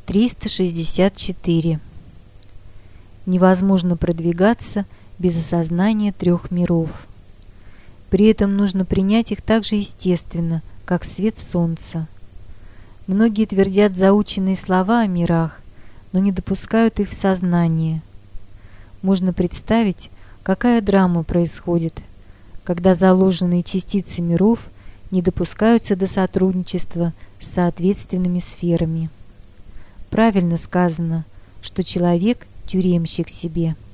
364. Невозможно продвигаться без осознания трех миров. При этом нужно принять их так же естественно, как свет солнца. Многие твердят заученные слова о мирах, но не допускают их в сознание. Можно представить, какая драма происходит, когда заложенные частицы миров не допускаются до сотрудничества с соответственными сферами. Правильно сказано, что человек – тюремщик себе.